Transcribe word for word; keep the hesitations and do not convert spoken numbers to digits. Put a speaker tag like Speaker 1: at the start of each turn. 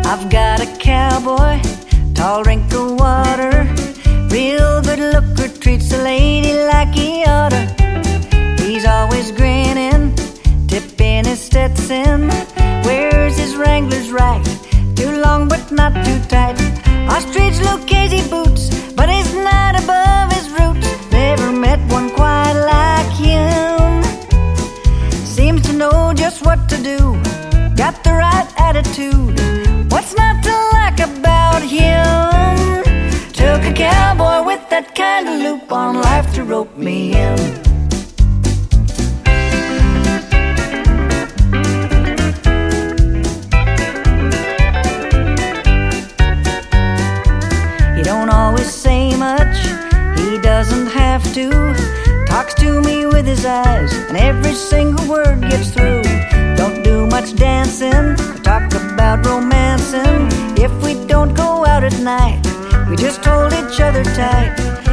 Speaker 1: I've got a cowboy, tall drink of water, real good looker, treats a lady like he oughta. He's always grinning, tipping his Stetson, wears his Wranglers right, too long but not too tight. Ostrich Lucchese boots, but he's not above his roots. Never met one quite like him. Seems to know just what to do, got the right attitude. What's not to like about him? Took a cowboy with that kind of loop on life to rope me in. He don't always say much, he doesn't have to. Talks to me with his eyes, and every single word gets through. Don't do much dancing, talk about romancing. If we don't go out at night, we just hold each other tight.